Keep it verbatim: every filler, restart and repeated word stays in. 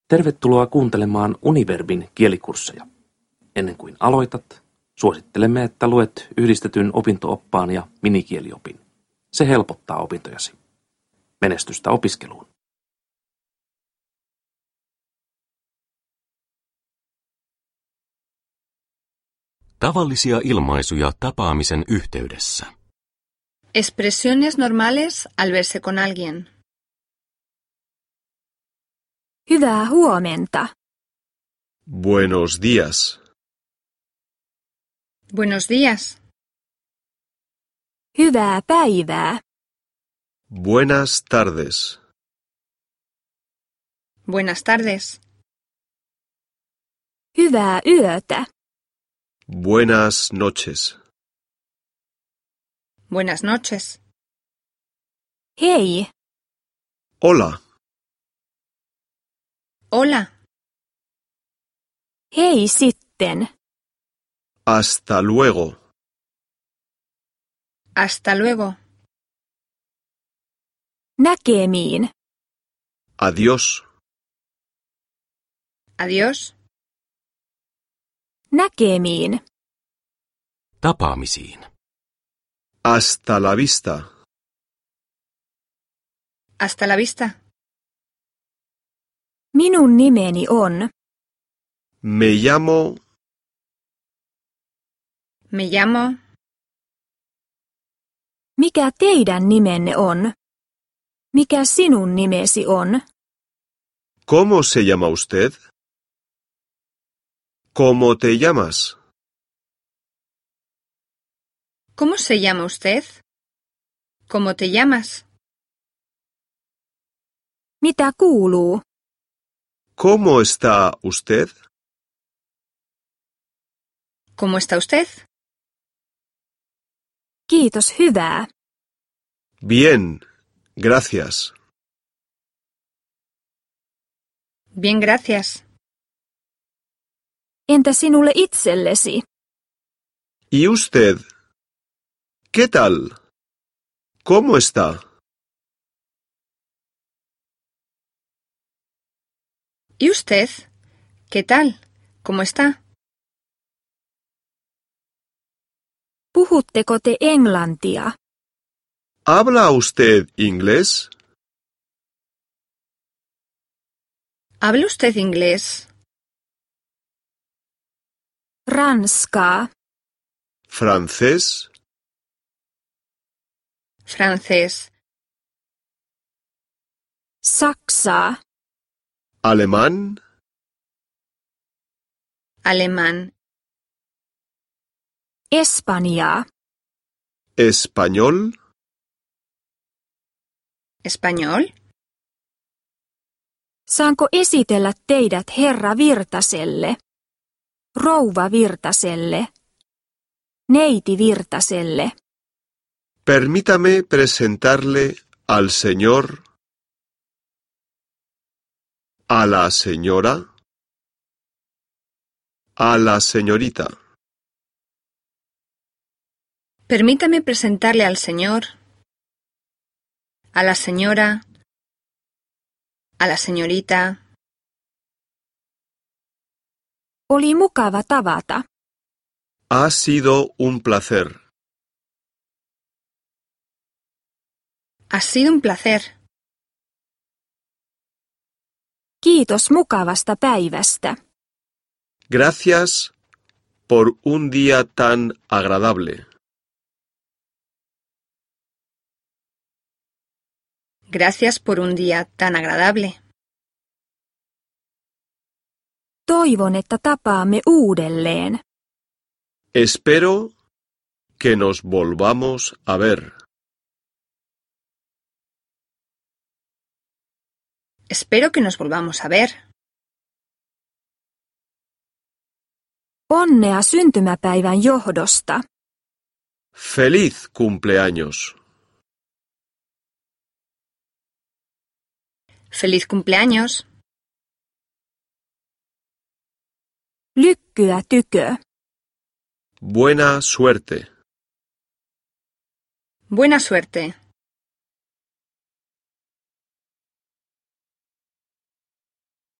Tervetuloa kuuntelemaan Univerbin kielikursseja. Ennen kuin aloitat, suosittelemme, että luet yhdistetyn opinto-oppaan ja minikieliopin. Se helpottaa opintojasi. Menestystä opiskeluun. Tavallisia ilmaisuja tapaamisen yhteydessä. Expresiones normales al verse con alguien. Hyvää huomenta. Buenos días. Buenos días. Hyvää päivää. Buenas tardes. Buenas tardes. Hyvää yötä. Buenas noches. Buenas noches. Hei. Hola. Hola. Hei sitten. Hasta luego. Hasta luego. Näkemiin. Adiós. Adiós. Näkemiin. Tapaamisiin. Hasta la vista. Hasta la vista. Minun nimeni on. Me llamo. Me llamo. Mikä teidän nimenne on? Mikä sinun nimesi on? ¿Cómo se llama usted? ¿Cómo te llamas? ¿Cómo se llama usted? ¿Cómo te llamas? Mitä kuuluu? ¿Cómo está usted? ¿Cómo está usted? Kiitos hyvää. Bien, gracias. Bien, gracias. Entä sinulle itsellesi? ¿Y usted? ¿Qué tal? ¿Cómo está? ¿Y usted? ¿Qué tal? ¿Cómo está? Puhutteko te englantia? ¿Habla usted inglés? ¿Habla usted inglés? Ranskaa. ¿Francés? Francés. Saksaa. ¿Alemán? Alemán. Espanjaa. ¿Español? ¿Español? Saanko esitellä teidät herra Virtaselle, rouva Virtaselle, neiti Virtaselle? Permítame presentarle al señor, a la señora, a la señorita. Permítame presentarle al señor, a la señora, a la señorita. Oli mukava tavata. Ha sido un placer. Ha sido un placer. Kiitos mukavasta päivästä. Gracias por un día tan agradable. Gracias por un día tan agradable. Toivon, että tapaamme uudelleen. Espero que nos volvamos a ver. Espero que nos volvamos a ver. Onnea syntymäpäivän johdosta. ¡Feliz cumpleaños! Feliz cumpleaños. Lykkyä tykö. Buena suerte. Buena suerte.